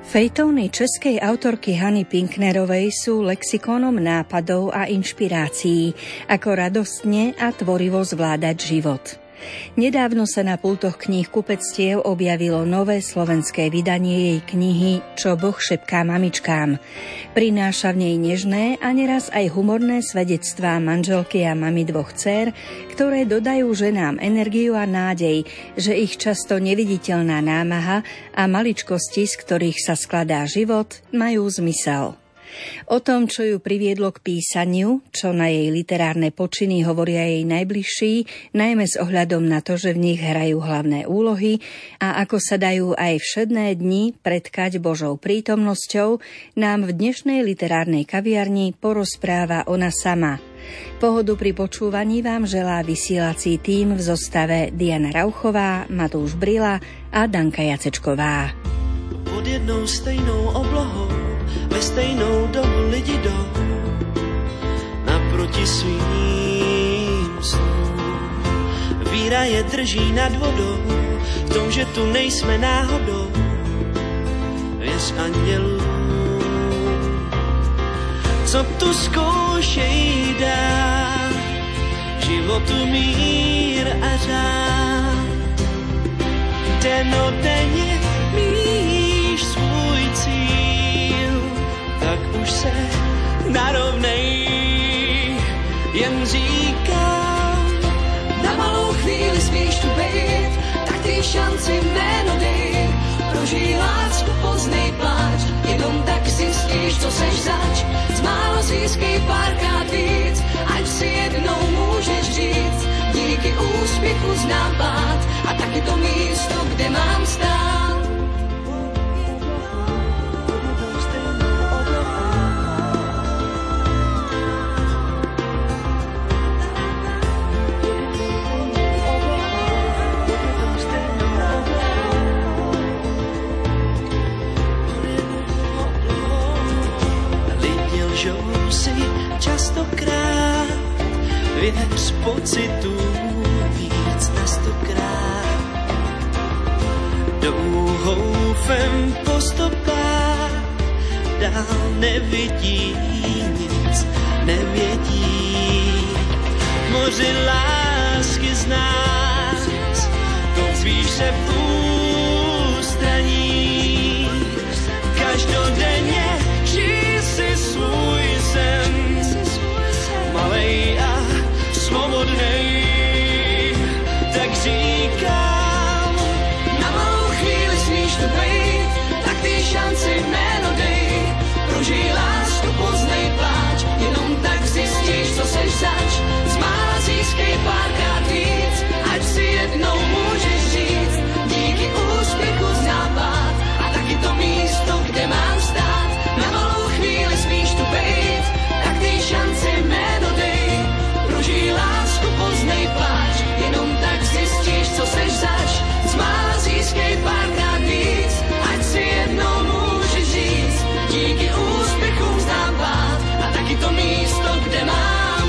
Fejtóny českej autorky Hany Pinknerovej sú lexikónom nápadov a inšpirácií, ako radostne a tvorivo zvládať život. Nedávno sa na pultoch kníhkupectiev objavilo nové slovenské vydanie jej knihy Čo Boh šepká mamičkám. Prináša v nej nežné a neraz aj humorné svedectvá manželky a mamy dvoch dcér, ktoré dodajú ženám energiu a nádej, že ich často neviditeľná námaha a maličkosti, z ktorých sa skladá život, majú zmysel. O tom, čo ju priviedlo k písaniu, čo na jej literárne počiny hovoria jej najbližší, najmä s ohľadom na to, že v nich hrajú hlavné úlohy a ako sa dajú aj všedné dni pretkať Božou prítomnosťou, nám v dnešnej literárnej kaviarni porozpráva ona sama. Pohodu pri počúvaní vám želá vysielací tím v zostave Diana Rauchová, Matúš Brila a Danka Jacečková. Pod jednou stejnou oblohou ve stejnou dobu lidi jdou naproti svým snům. Víra je drží nad vodou, v tom, že tu nejsme náhodou. Věř andělům, co tu zkoušejí dát životu mír a řád. Denodenně míš svůj cíl, tak už se narovnej, jen říkám. Na malou chvíli smíš tu být, tak ty šanci jméno dej. Prožij lásku, poznej pláč, jenom tak zjistíš, co seš zač. Z mála získej párkrát víc, ať si jednou můžeš říct. Díky úspěchu znám pád a taky to místo, kde mám stát. Častokrát věř pocitu víc na 100krát. Douhoufem po stopách dál nevidí nic, nevědí. Moři lásky z nás topíš se v ústraní. Každodenně žij si svůj sen, malej a svobodnej, tak říkám. Na malou chvíli smíš tu být, tak ty šanci jméno dej. Prožij lásku, poznej pláč, jenom tak zjistíš, co seš zač. Z mála získej párkrát víc, ať si jednou můžeš říct. Díky úspěchu znám pád a taky to místo, kde mám stát. Na malou chvíli smíš tu být, tak ty šanci jméno dej. Prožij lásku, poznej pláč, jenom tak zjistíš, co seš zač. Z mála získej párkrát víc, ať si jednou můžeš říct. Díky úspěchům znám pád a taky to místo, kde mám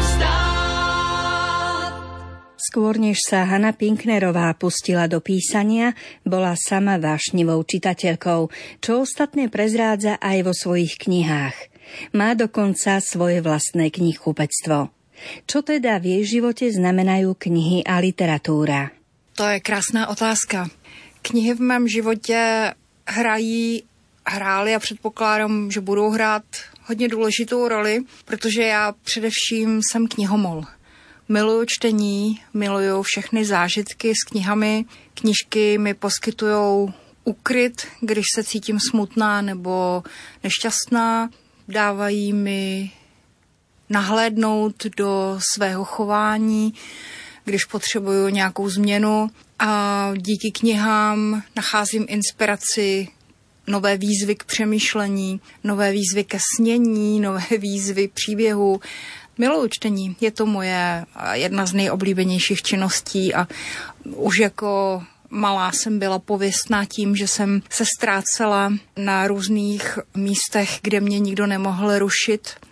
stát. Skôr než sa Hana Pinknerová pustila do písania, bola sama vášnivou čitateľkou, čo ostatné prezrádza aj vo svojich knihách. Má dokonca svoje vlastné knihkupectvo. Čo teda v jej živote znamenajú knihy a literatúra? To je krásná otázka. Knihy v mém životě hrály a předpokládám, že budou hrát hodně důležitou roli, protože já především jsem knihomol. Miluju čtení, miluju všechny zážitky s knihami. Knížky mi poskytujou úkryt, když se cítím smutná nebo nešťastná. Dávají mi nahlédnout do svého chování, když potřebuju nějakou změnu. A díky knihám nacházím inspiraci, nové výzvy k přemýšlení, nové výzvy ke snění, nové výzvy příběhu. Miluju čtení, je to moje jedna z nejoblíbenějších činností a už jako malá jsem byla pověstná tím, že jsem se ztrácela na různých místech, kde mě nikdo nemohl rušit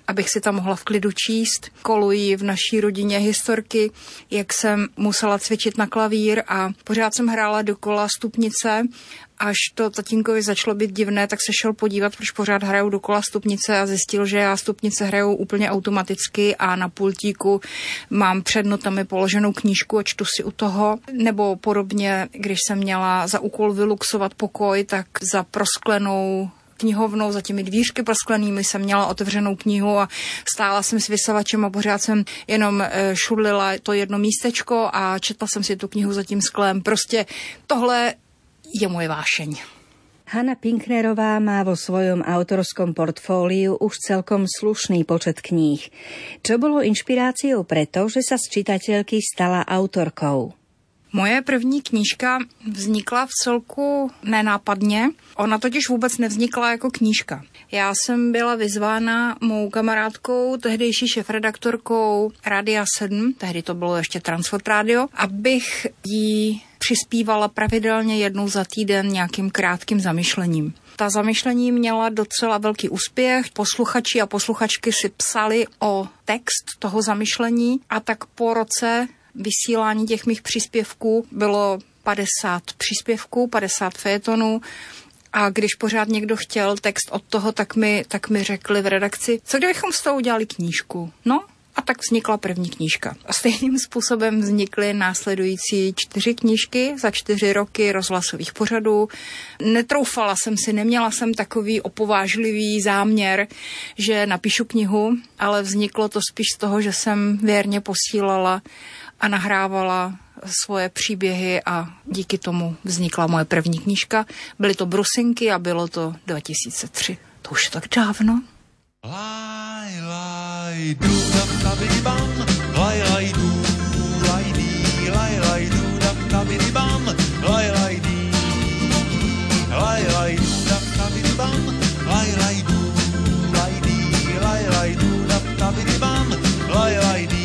abych si tam mohla v klidu číst. Kolují v naší rodině historky, jak jsem musela cvičit na klavír a pořád jsem hrála dokola stupnice. Až to tatínkovi začalo být divné, tak se šel podívat, proč pořád hrajou dokola stupnice a zjistil, že já stupnice hraju úplně automaticky a na pultíku mám před notami položenou knížku a čtu si u toho. Nebo podobně, když jsem měla za úkol vyluxovat pokoj, tak za prosklenou knihovnou, za těmi dvířky prosklenými jsem měla otevřenou knihu a stála jsem s vysavačem a pořád jsem jenom šudlila to jedno místečko a četla jsem si tu knihu za tím sklem. Prostě tohle je moje vášeň. Hanna Pinknerová má vo svojom autorskom portfóliu už celkom slušný počet kníh. Čo bolo inšpiráciou preto, že sa z čitateľky stala autorkou? Moje první knížka vznikla v celku nenápadně. Ona totiž vůbec nevznikla jako knížka. Já jsem byla vyzvána mou kamarádkou, tehdejší šéfredaktorkou Rádia 7, tehdy to bylo ještě Transfort Radio, abych jí přispívala pravidelně jednou za týden nějakým krátkým zamyšlením. Ta zamyšlení měla docela velký úspěch. Posluchači a posluchačky si psali o text toho zamyšlení a tak po roce vysílání těch mých příspěvků bylo 50 příspěvků, 50 fejetonů a když pořád někdo chtěl text od toho, tak mi řekli v redakci, co kdybychom z toho udělali knížku? No a tak vznikla první knížka. A stejným způsobem vznikly následující 4 knížky za 4 roky rozhlasových pořadů. Netroufala jsem si, neměla jsem takový opovážlivý záměr, že napíšu knihu, ale vzniklo to spíš z toho, že jsem věrně posílala a nahrávala svoje příběhy a díky tomu vznikla moje první knížka. Byly to brusinky a bylo to 2003. To už je tak dávno. Laj, laj, du, dab, dabidi, bam, laj, laj, du, laj, di, laj, laj, du, dab, dabidi, bam, laj, laj, di, laj, laj, du, dab, dabidi, bam, laj, laj, du, laj, di, laj, laj, du, dab, dabidi, bam, laj, laj, di.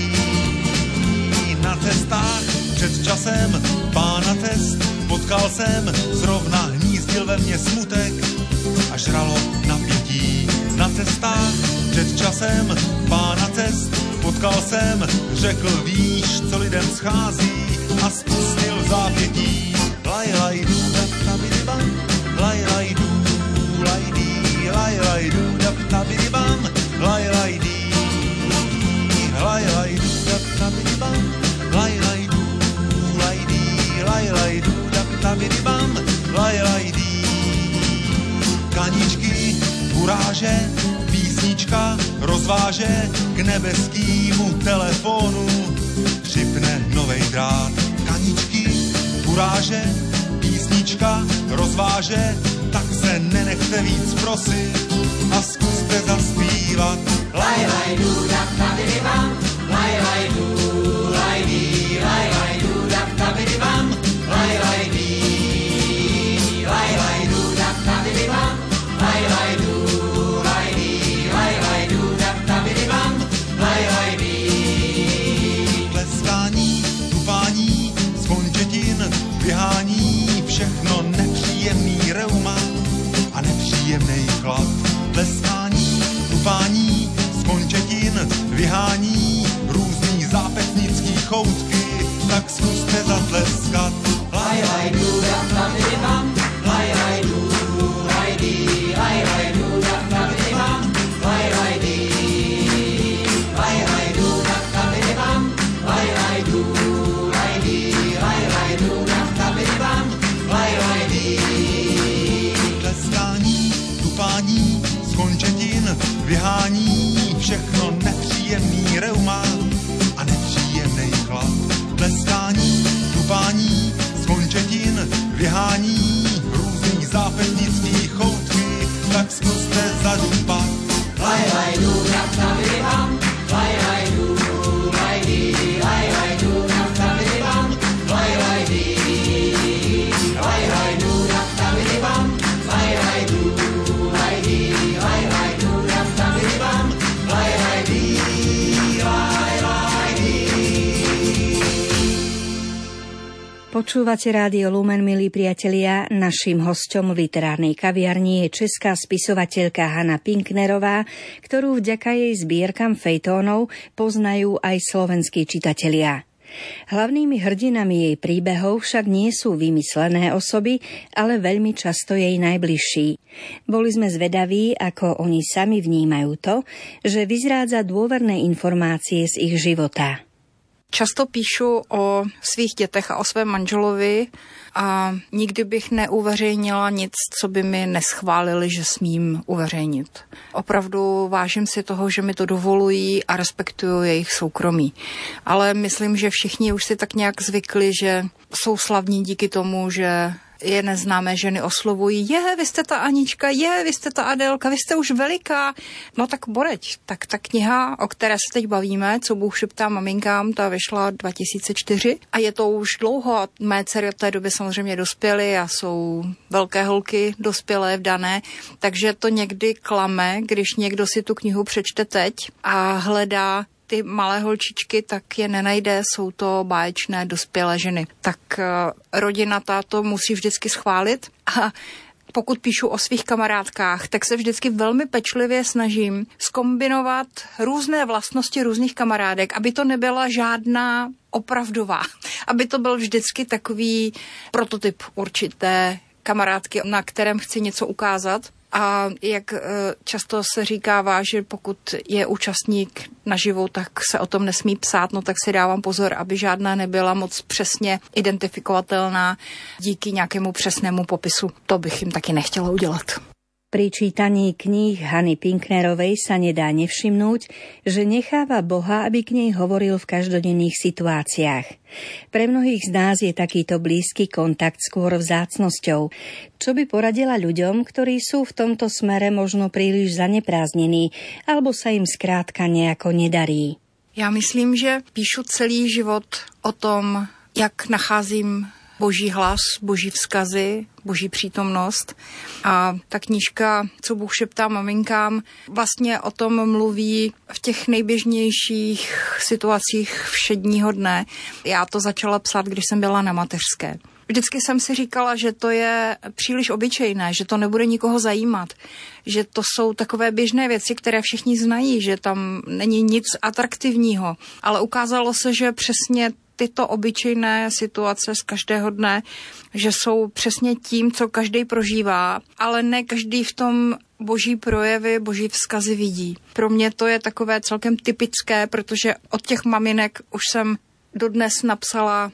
Na cestách před časem pána test potkal jsem, zrovna hnízdil ve mně smutek a žralo napětí. Na cestách před časem pána cest potkal jsem, řekl víš, co lidem schází a spustil zápětí. Laj, laj, du, dab, dabidi, bam, laj, laj, du, laj, di, laj, laj, du, dab, dabidi, bam, laj, laj, di, laj, laj, du, dab, dabidi, bam, laj, laj, du, laj, di, laj, laj, du, dab, dabidi, bam, laj, laj, di. Kaničky, kuráže, písnička rozváže k nebeskýmu telefonu. Připne novej drát. Kaničky, kuráže, písnička rozváže, tak se nenechte víc prosit a zkuste zaspívat. Laj, laj, du, dab, dabidi, bam, laj, laj, du, laj, di, laj, laj, du, dab, dabidi, bam, laj, laj, di, laj, laj, du, dab, dabidi, bam, laj, laj, du, laj, di, laj, laj, du, dab, dabidi, bam, laj, laj, di. Tleskání, tupání, z končetin, běhání, všechno nepříjemný reuma a nepříjemnej chlad. Tleskání, tupání, z končetin, vyhání, různý zápetnický choutky, tak zkuste zatleskat. Laj, laj, du, dab, dabidi, bam, laj, laj, du, laj, di, laj, laj, du, dab, dabidi, bam, laj, laj, di, laj, laj, du, dab, dabidi, bam, laj, laj, du, laj, di, laj, laj, du, dab, dabidi, bam, laj, laj, di. Tleskání, tupání, Počúvate Rádio Lumen, milí priatelia. Naším hosťom v literárnej kaviarni je česká spisovateľka Hana Pinknerová, ktorú vďaka jej zbierkam fejtónov poznajú aj slovenskí čitatelia. Hlavnými hrdinami jej príbehov však nie sú vymyslené osoby, ale veľmi často jej najbližší. Boli sme zvedaví, ako oni sami vnímajú to, že vyzrádza dôverné informácie z ich života. Často píšu o svých dětech a o svém manželovi a nikdy bych neuveřejnila nic, co by mi neschválili, že smím uveřejnit. Opravdu vážím si toho, že mi to dovolují a respektuju jejich soukromí. Ale myslím, že všichni už si tak nějak zvykli, že jsou slavní díky tomu, že je neznámé ženy oslovují, vy jste ta Anička, vy jste ta Adélka, vy jste už veliká. No tak boreď, tak ta kniha, o které se teď bavíme, Co Bůh šeptá maminkám, ta vyšla 2004 a je to už dlouho a mé dcery od té doby samozřejmě dospěly a jsou velké holky dospělé, vdané, takže to někdy klame, když někdo si tu knihu přečte teď a hledá ty malé holčičky, tak je nenajde, jsou to báječné dospělé ženy. Tak rodina táto musí vždycky schválit a pokud píšu o svých kamarádkách, tak se vždycky velmi pečlivě snažím zkombinovat různé vlastnosti různých kamarádek, aby to nebyla žádná opravdová, aby to byl vždycky takový prototyp určité kamarádky, na kterém chci něco ukázat. A jak často se říkává, že pokud je účastník naživu, tak se o tom nesmí psát, no tak si dávám pozor, aby žádná nebyla moc přesně identifikovatelná díky nějakému přesnému popisu. To bych jim taky nechtěla udělat. Pri čítaní kníh Hany Pinknerovej sa nedá nevšimnúť, že necháva Boha, aby k nej hovoril v každodenných situáciách. Pre mnohých z nás je takýto blízky kontakt skôr vzácnosťou. Čo by poradila ľuďom, ktorí sú v tomto smere možno príliš zaneprázdnení, alebo sa im skrátka nejako nedarí? Já myslím, že píšu celý život o tom, jak nacházím Boží hlas, Boží vzkazy, Boží přítomnost. A ta knížka Co Bůh šeptá maminkám vlastně o tom mluví v těch nejběžnějších situacích všedního dne. Já to začala psát, když jsem byla na mateřské. Vždycky jsem si říkala, že to je příliš obyčejné, že to nebude nikoho zajímat, že to jsou takové běžné věci, které všichni znají, že tam není nic atraktivního. Ale ukázalo se, že přesně tyto obyčejné situace z každého dne, že jsou přesně tím, co každý prožívá, ale ne každý v tom Boží projevy, Boží vzkazy vidí. Pro mě to je takové celkem typické, protože od těch maminek už jsem dodnes napsala,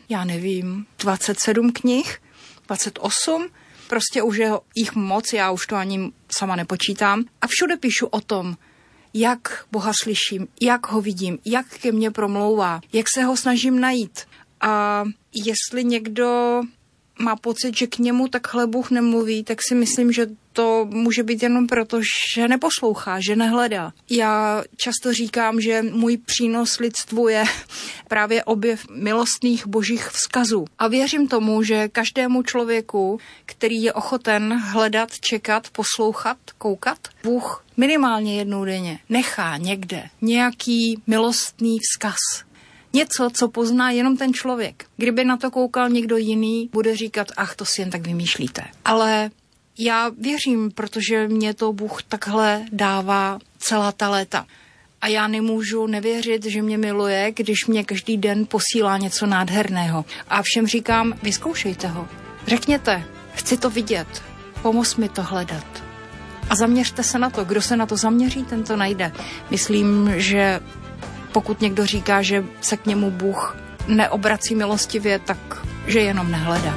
27 knih, 28, prostě už je jich moc, já už to ani sama nepočítám. A všude píšu o tom, jak Boha slyším, jak ho vidím, jak ke mně promlouvá, jak se ho snažím najít. A jestli někdo má pocit, že k němu takhle Bůh nemluví, tak si myslím, že to může být jenom proto, že neposlouchá, že nehledá. Já často říkám, že můj přínos lidstvu je právě objev milostných božích vzkazů. A věřím tomu, že každému člověku, který je ochoten hledat, čekat, poslouchat, koukat, Bůh minimálně jednou denně nechá někde nějaký milostný vzkaz. Něco, co pozná jenom ten člověk. Kdyby na to koukal někdo jiný, bude říkat, to si jen tak vymýšlíte. Ale já věřím, protože mě to Bůh takhle dává celá ta léta. A já nemůžu nevěřit, že mě miluje, když mě každý den posílá něco nádherného. A všem říkám, vyzkoušejte ho. Řekněte, chci to vidět, pomoz mi to hledat. A zaměřte se na to, kdo se na to zaměří, ten to najde. Myslím, že pokud někdo říká, že se k němu Bůh neobrací milostivě, tak že jenom nehledá.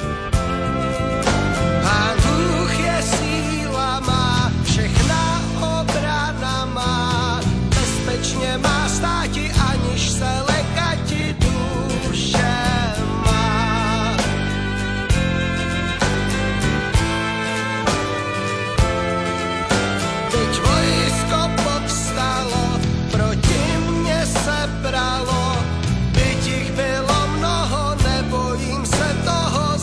Pán Bůh je síla má, všechna obrana má, bezpečně má státi, aniž se lekati duše má. Teď vojsko povstalo, proti mně se bralo, byť jich bylo mnoho, nebojím se toho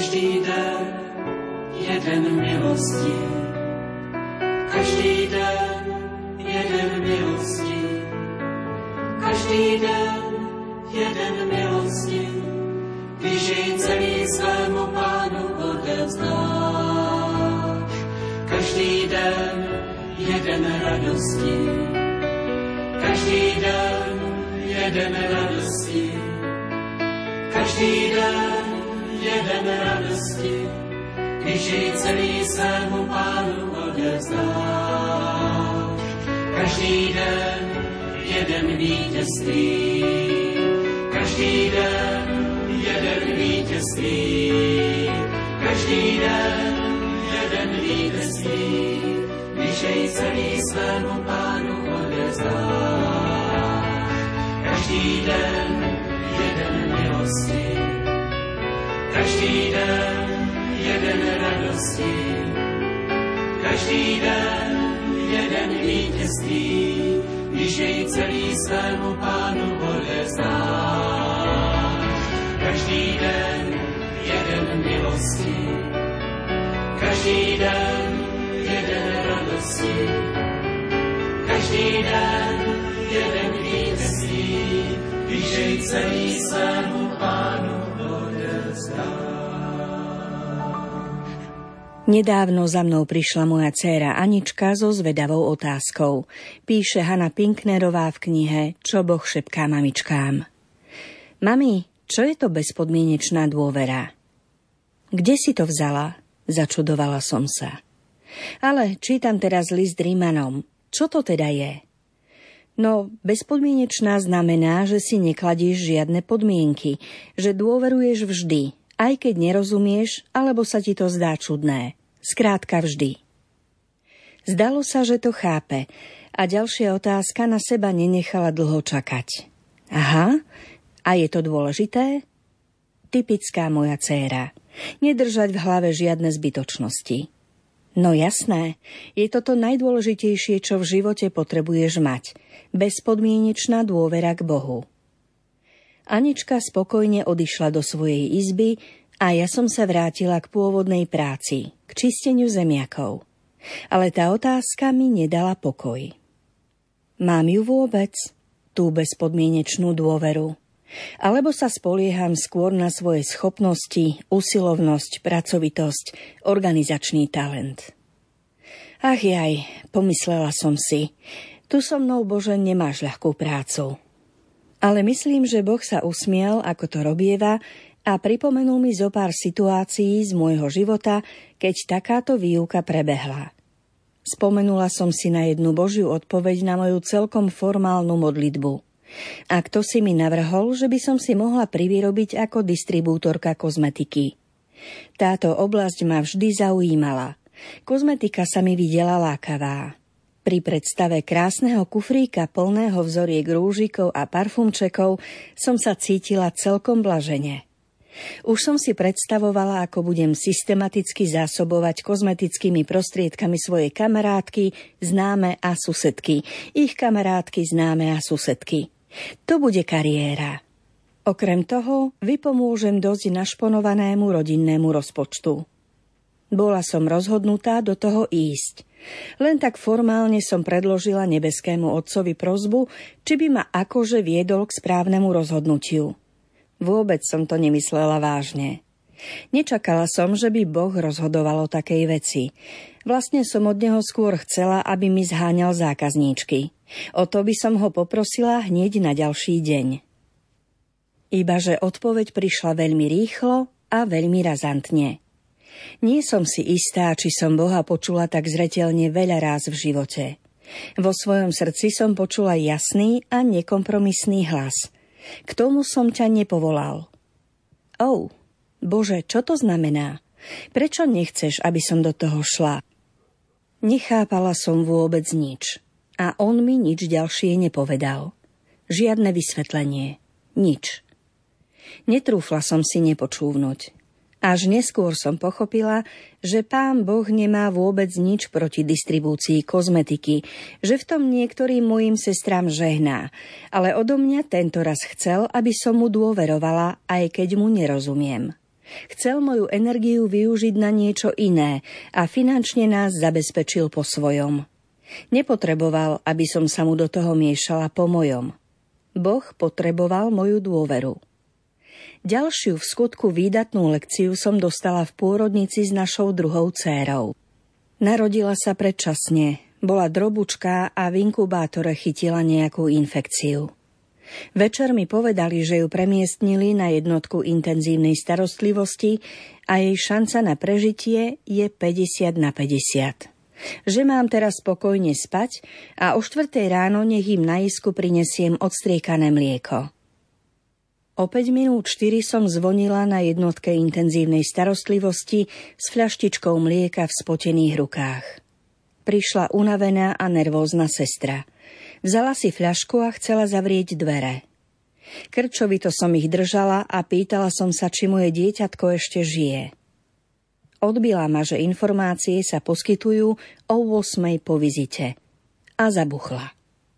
Každý den jeden milosti, každý den jeden milosti, každý den jeden milosti, když jej celý svému Pánu odevzdáš. Každý den jeden radosti, každý den jeden radosti, každý den jeden radosti, když jej celý svému Pánu odevzdáš. Každý den jeden vítězství, každý den jeden vítězství, každý den jeden vítězství, když jej celý svému Pánu odevzdáš. Každý den jeden milosti, každý den jeden radosti, každý den jeden vítězství, když jej celý svému Pánu odevzdáš. Každý den jeden milosti, každý den jeden radosti, každý den jeden vítězství, když jej celý svému Pánu odevzdáš. Nedávno za mnou prišla moja dcéra Anička so zvedavou otázkou. Píše Hanna Pinknerová v knihe Čo Boh šepká mamičkám. Mami, čo je to bezpodmienečná dôvera? Kde si to vzala? Začudovala som sa. Ale čítam teraz list Rímanom. Čo to teda je? No, bezpodmienečná znamená, že si nekladíš žiadne podmienky, že dôveruješ vždy, aj keď nerozumieš, alebo sa ti to zdá čudné. Skrátka vždy. Zdalo sa, že to chápe a ďalšia otázka na seba nenechala dlho čakať. Aha, a je to dôležité? Typická moja dcéra. Nedržať v hlave žiadne zbytočnosti. No jasné, je toto najdôležitejšie, čo v živote potrebuješ mať. Bezpodmienečná dôvera k Bohu. Anička spokojne odišla do svojej izby a ja som sa vrátila k pôvodnej práci, k čisteniu zemiakov. Ale tá otázka mi nedala pokoj. Mám ju vôbec, tú bezpodmienečnú dôveru? Alebo sa spolieham skôr na svoje schopnosti, usilovnosť, pracovitosť, organizačný talent? Ach jaj, pomyslela som si, tu so mnou, Bože, nemáš ľahkú prácu. Ale myslím, že Boh sa usmiel, ako to robieva, a pripomenul mi zo pár situácií z môjho života, keď takáto výuka prebehla. Spomenula som si na jednu Božiu odpoveď na moju celkom formálnu modlitbu. A kto si mi navrhol, že by som si mohla privyrobiť ako distribútorka kozmetiky. Táto oblasť ma vždy zaujímala. Kozmetika sa mi videla lákavá. Pri predstave krásneho kufríka plného vzoriek rúžikov a parfumčekov som sa cítila celkom blažene. Už som si predstavovala, ako budem systematicky zásobovať kozmetickými prostriedkami svoje kamarátky, známe a susedky, ich kamarátky, známe a susedky. To bude kariéra. Okrem toho vypomôžem dosť našponovanému rodinnému rozpočtu. Bola som rozhodnutá do toho ísť. Len tak formálne som predložila nebeskému Otcovi prosbu, či by ma akože viedol k správnemu rozhodnutiu. Vôbec som to nemyslela vážne. Nečakala som, že by Boh rozhodoval o takej veci. Vlastne som od neho skôr chcela, aby mi zháňal zákazníčky. O to by som ho poprosila hneď na ďalší deň. Ibaže odpoveď prišla veľmi rýchlo a veľmi razantne. Nie som si istá, či som Boha počula tak zreteľne veľa ráz v živote. Vo svojom srdci som počula jasný a nekompromisný hlas. K tomu som ťa nepovolal. Bože, čo to znamená? Prečo nechceš, aby som do toho šla? Nechápala som vôbec nič. A on mi nič ďalšie nepovedal. Žiadne vysvetlenie. Nič. Netrúfla som si nepočúvnuť. Až neskôr som pochopila, že Pán Boh nemá vôbec nič proti distribúcii kozmetiky, že v tom niektorým mojim sestrám žehná, ale odo mňa tento raz chcel, aby som mu dôverovala, aj keď mu nerozumiem. Chcel moju energiu využiť na niečo iné a finančne nás zabezpečil po svojom. Nepotreboval, aby som sa mu do toho miešala po mojom. Boh potreboval moju dôveru. Ďalšiu v skutku výdatnú lekciu som dostala v pôrodnici s našou druhou dcérou. Narodila sa predčasne, bola drobučká a v inkubátore chytila nejakú infekciu. Večer mi povedali, že ju premiestnili na jednotku intenzívnej starostlivosti a jej šanca na prežitie je 50/50. Že mám teraz spokojne spať a o 4:00 ráno nech im na isku prinesiem odstriekané mlieko. O 5:04 som zvonila na jednotke intenzívnej starostlivosti s fľaštičkou mlieka v spotených rukách. Prišla unavená a nervózna sestra. Vzala si fľašku a chcela zavrieť dvere. Krčovito som ich držala a pýtala som sa, či moje dieťatko ešte žije. Odbila ma, že informácie sa poskytujú o 8:00 po vizite. A zabuchla.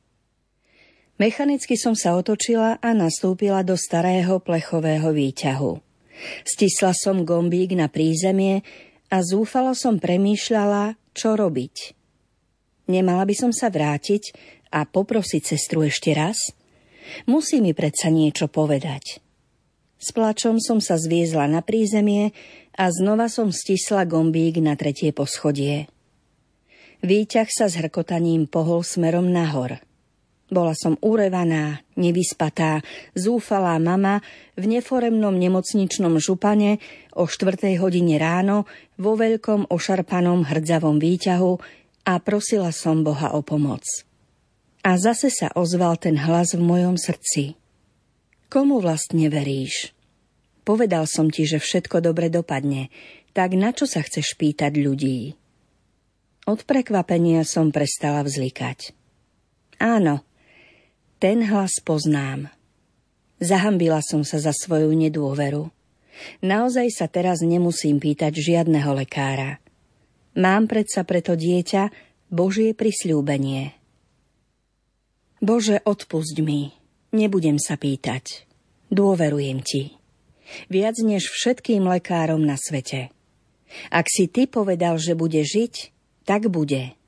Mechanicky som sa otočila a nastúpila do starého plechového výťahu. Stisla som gombík na prízemie a zúfalo som premýšľala, čo robiť. Nemala by som sa vrátiť a poprosiť sestru ešte raz? Musí mi predsa niečo povedať. S plačom som sa zviezla na prízemie a znova som stisla gombík na 3. poschodie. Výťah sa s hrkotaním pohol smerom nahor. Bola som urevaná, nevyspatá, zúfalá mama v neforemnom nemocničnom župane o 4:00 ráno vo veľkom ošarpanom hrdzavom výťahu a prosila som Boha o pomoc. A zase sa ozval ten hlas v mojom srdci. Komu vlastne veríš? Povedal som ti, že všetko dobre dopadne, tak na čo sa chceš pýtať ľudí? Od prekvapenia som prestala vzlikať. Áno, ten hlas poznám. Zahambila som sa za svoju nedôveru. Naozaj sa teraz nemusím pýtať žiadneho lekára. Mám predsa preto dieťa Božie prisľúbenie. Bože, odpusť mi, nebudem sa pýtať. Dôverujem ti. Viac než všetkým lekárom na svete. Ak si ty povedal, že bude žiť, tak bude.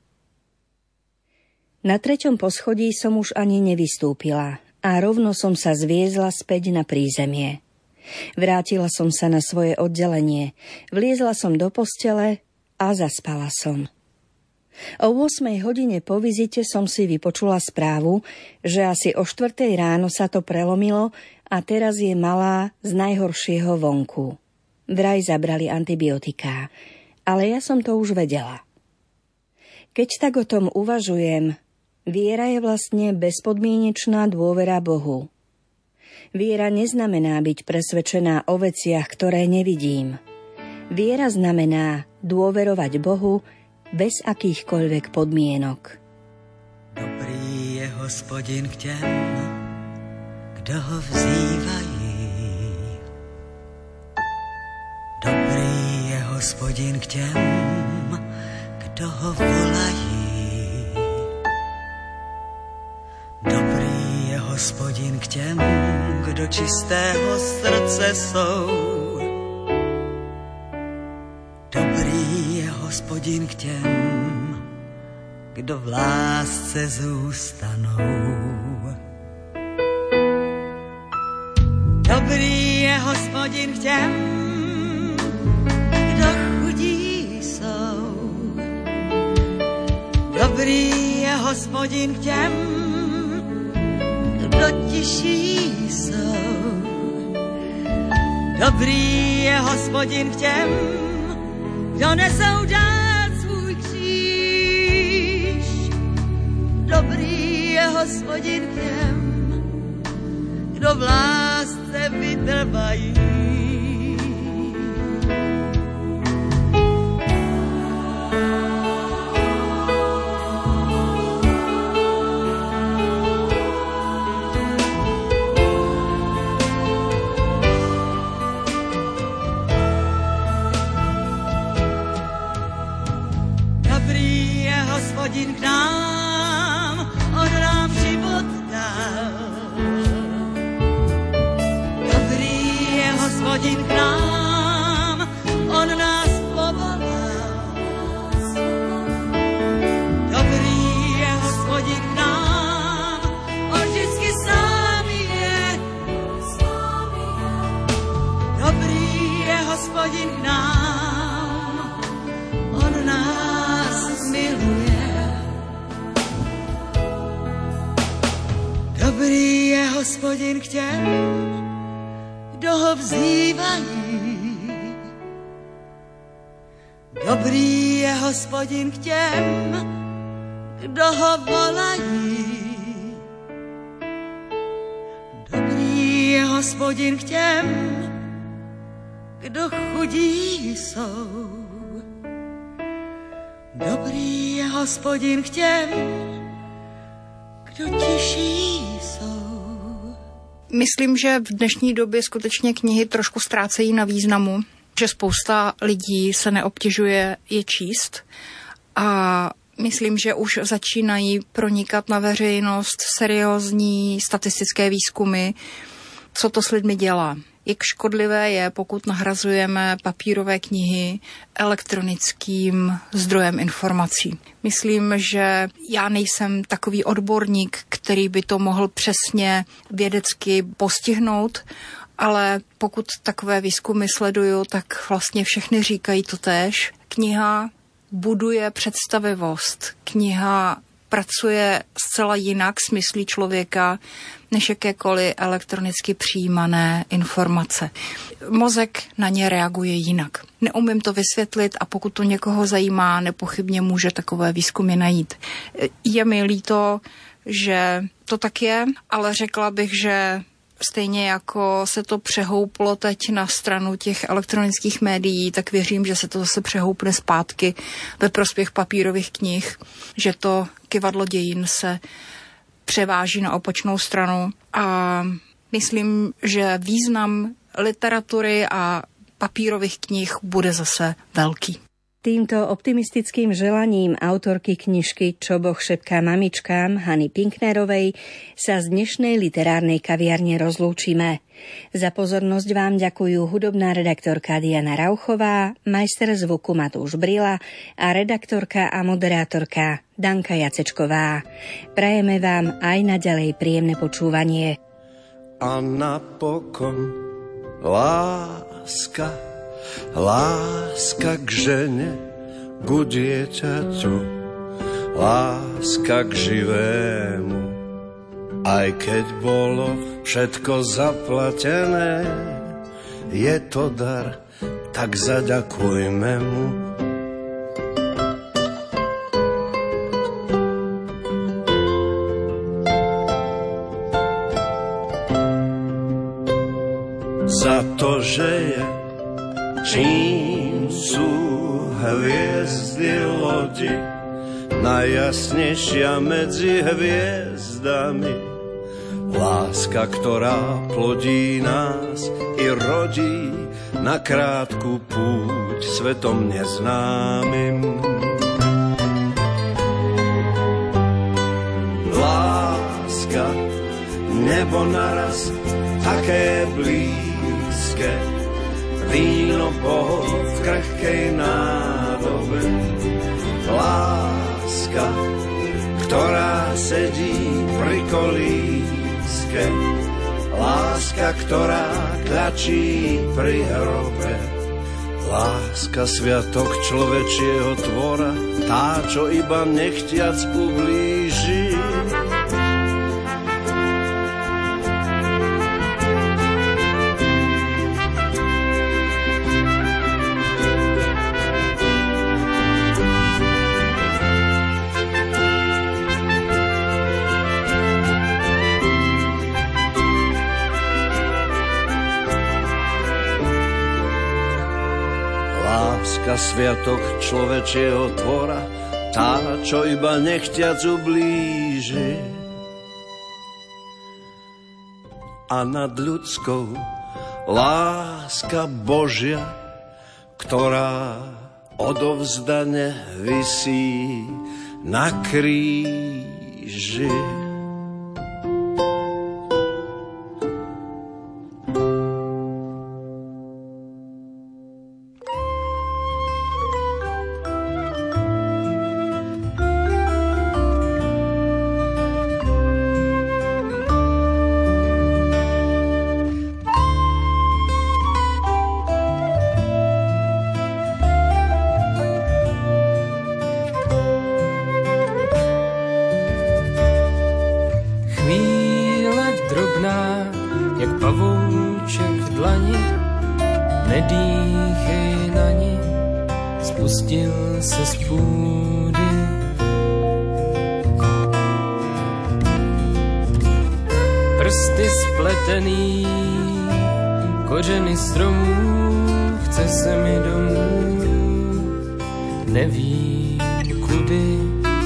Na 3. poschodí som už ani nevystúpila a rovno som sa zviezla späť na prízemie. Vrátila som sa na svoje oddelenie, vliezla som do postele a zaspala som. O 8:00 po vizite som si vypočula správu, že asi o 4:00 ráno sa to prelomilo a teraz je malá z najhoršieho vonku. Vraj zabrali antibiotiká, ale ja som to už vedela. Keď tak o tom uvažujem, viera je vlastne bezpodmienečná dôvera Bohu. Viera neznamená byť presvedčená o veciach, ktoré nevidím. Viera znamená dôverovať Bohu bez akýchkoľvek podmienok. Dobrý je Hospodin k těm, kdo ho vzývají. Dobrý je Hospodin k těm, kdo ho volají. Dobrý je Hospodin k těm, kdo čistého srdce jsou. Dobrý je Hospodin k těm, kdo v lásce zůstanou. Dobrý je Hospodin k těm, kdo chudí jsou. Dobrý je Hospodin k těm, kdo tiší jsou. Dobrý je Hospodin k těm, kdo nesou dát svůj kříž. Dobrý je Hospodin k těm, kdo v lásce vytrvají. Hospodin k nám, on nám život dal. Dobrý je Hospodin k nám, Hospodin k nám, on nás miluje. Dobrý je Hospodin k těm, kdo ho vzývají. Dobrý je Hospodin k těm, kdo ho volají. Dobrý je Hospodin k těm, kdo chudí jsou. Dobrý je Hospodin k těm, kdo tiší jsou. Myslím, že v dnešní době skutečně knihy trošku ztrácejí na významu, že spousta lidí se neobtěžuje je číst a myslím, že už začínají pronikat na veřejnost seriózní statistické výzkumy, co to s lidmi dělá. Jak škodlivé je, pokud nahrazujeme papírové knihy elektronickým zdrojem informací. Myslím, že já nejsem takový odborník, který by to mohl přesně vědecky postihnout, ale pokud takové výzkumy sleduju, tak vlastně všechny říkají totéž. Kniha buduje představivost. Kniha pracuje zcela jinak s myslí člověka, než jakékoliv elektronicky přijímané informace. Mozek na ně reaguje jinak. Neumím to vysvětlit a pokud to někoho zajímá, nepochybně může takové výzkumy najít. Je mi líto, že to tak je, ale řekla bych, že stejně jako se to přehouplo teď na stranu těch elektronických médií, tak věřím, že se to zase přehoupne zpátky ve prospěch papírových knih, že to kyvadlo dějin se převáží na opačnou stranu a myslím, že význam literatury a papírových knih bude zase veľký. Týmto optimistickým želaním autorky knižky Čo Boh šepká mamičkám Hany Pinknerovej sa z dnešnej literárnej kaviarne rozlúčime. Za pozornosť vám ďakujú hudobná redaktorka Diana Rauchová, majster zvuku Matúš Brila a redaktorka a moderátorka Danka Jacečková. Prajeme vám aj naďalej príjemné počúvanie. A napokon láska, láska k žene, ku dieťaťu, láska k živému. Aj keď bolo všetko zaplatené, je to dar, tak zaďakujme mu. Za to, že je čím sú hviezdy lodi, najjasnejšia medzi hviezdami. Láska, ktorá plodí nás i rodí na krátku púť svetom neznámym. Láska, nebo naraz také blízke, víno Boh v krehkej nádobe. Láska, ktorá sedí pri kolíske, láska, ktorá kľačí pri hrobe. Láska, sviatok človečieho tvora, tá, čo iba nechtiac ublíži. Sviatok človečieho tvora, tá, čo iba nechtiac ublíži. A nad ľudskou láska Božia, ktorá odovzdane visí na kríži. pavouček v dlani, nedýchej na ni, spustil se z půdy. Prsty spletený, kořeny stromů, chce se mi domů, neví kudy.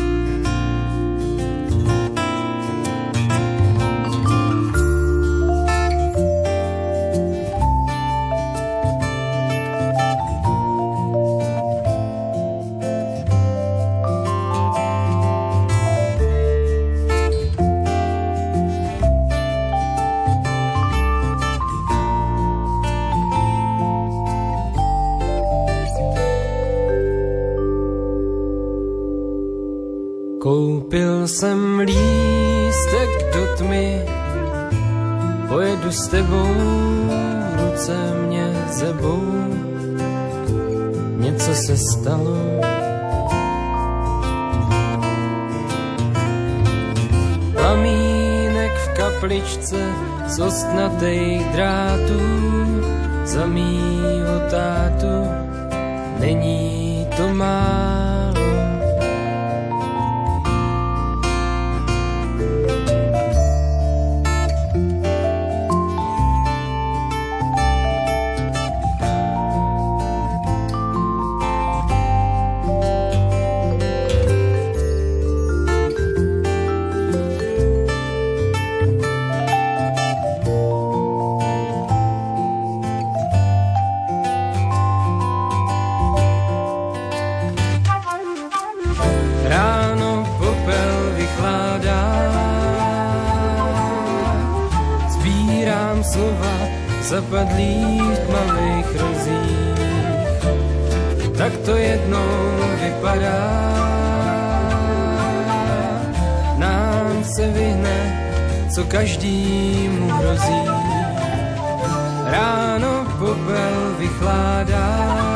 Koupil jsem lístek do tmy, pojedu s tebou, ruce mě zebou, něco se stalo. Plamínek v kapličce z ostnatých drátů, za mýho tátu, není to málo. Zapadlý v tmavých rozích, tak to jednou vypadá. Nám se vyhne, co každému hrozí. Ráno popel vychládá,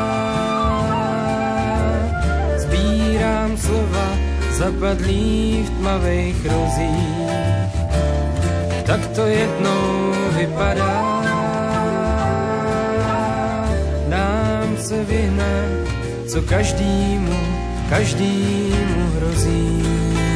sbírám slova zapadlý v tmavých rozích, tak to jednou vypadá. Se vyhne, co každému hrozí.